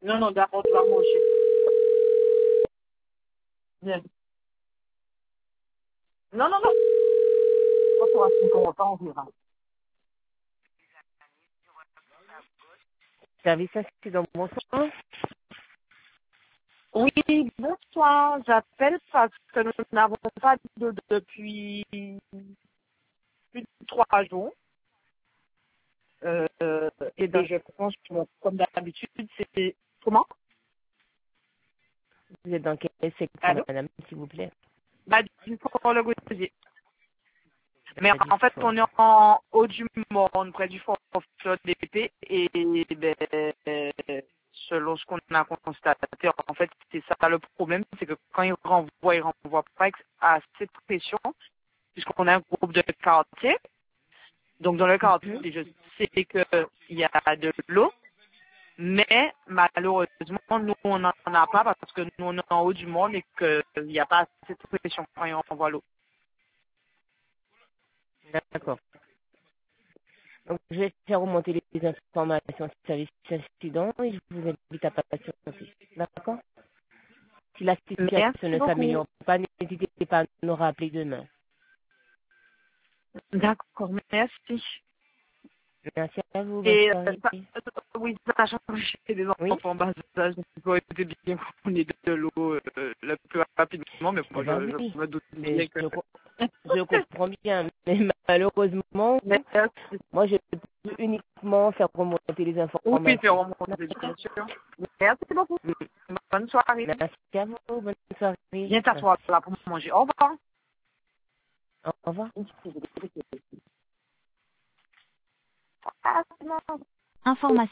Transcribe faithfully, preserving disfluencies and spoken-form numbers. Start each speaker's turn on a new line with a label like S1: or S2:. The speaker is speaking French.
S1: Non, non, d'accord, tu vas manger. Bien. Non, non, non. Quand tu auras cinquante ans, on verra.
S2: Service accident, bonsoir.
S1: Oui, bonsoir. J'appelle parce que nous n'avons pas de depuis plus de trois jours. Euh, et
S2: Dans-
S1: je pense que, bon, comme d'habitude, c'est... Comment?
S2: Vous êtes dans quel secteur,
S1: Allô?
S2: madame, s'il vous plaît?
S1: Bah, du pour le gosier. Mais
S2: Pas du
S1: en fait,
S2: fort.
S1: on est en haut du monde, près du fort d'épée, et ben, selon ce qu'on a constaté, en fait, c'est ça le problème, c'est que quand ils renvoient, ils renvoient pas avec assez de pression, puisqu'on a un groupe de quartier. Donc, dans le quartier,
S2: Mhm.
S1: je sais qu'il y a de l'eau, mais malheureusement, nous, on n'en a pas parce que nous, on est en haut du monde et qu'il n'y a pas assez de pression quand ils renvoient l'eau.
S2: D'accord. Donc, je vais faire remonter les informations du service accident et je vous invite à patienter. D'accord? Si la situation
S1: Merci
S2: ne
S1: beaucoup.
S2: s'améliore pas, n'hésitez pas à nous rappeler demain.
S1: D'accord, merci.
S2: Merci à vous, bonne
S1: Et euh,
S2: soirée.
S1: ça, euh, oui, sachant que j'ai des
S2: Oui?
S1: enfants en bas âge, donc il aurait été bien qu'on ait de l'eau euh, le plus rapidement, mais
S2: Eh
S1: moi
S2: ben
S1: je,
S2: oui,
S1: je me doute
S2: mais
S1: bien que...
S2: je, co- je comprends bien. Mais malheureusement,
S1: Mais, euh,
S2: moi, je peux uniquement faire remonter les
S1: oui, c'est
S2: informations.
S1: vraiment bien
S2: D'accord?
S1: sûr. Merci beaucoup.
S2: Mm.
S1: Bonne soirée.
S2: Merci à vous, bonne soirée.
S1: Viens t'asseoir là pour manger. Au revoir.
S2: Au revoir.
S1: Ah, non.
S3: Information.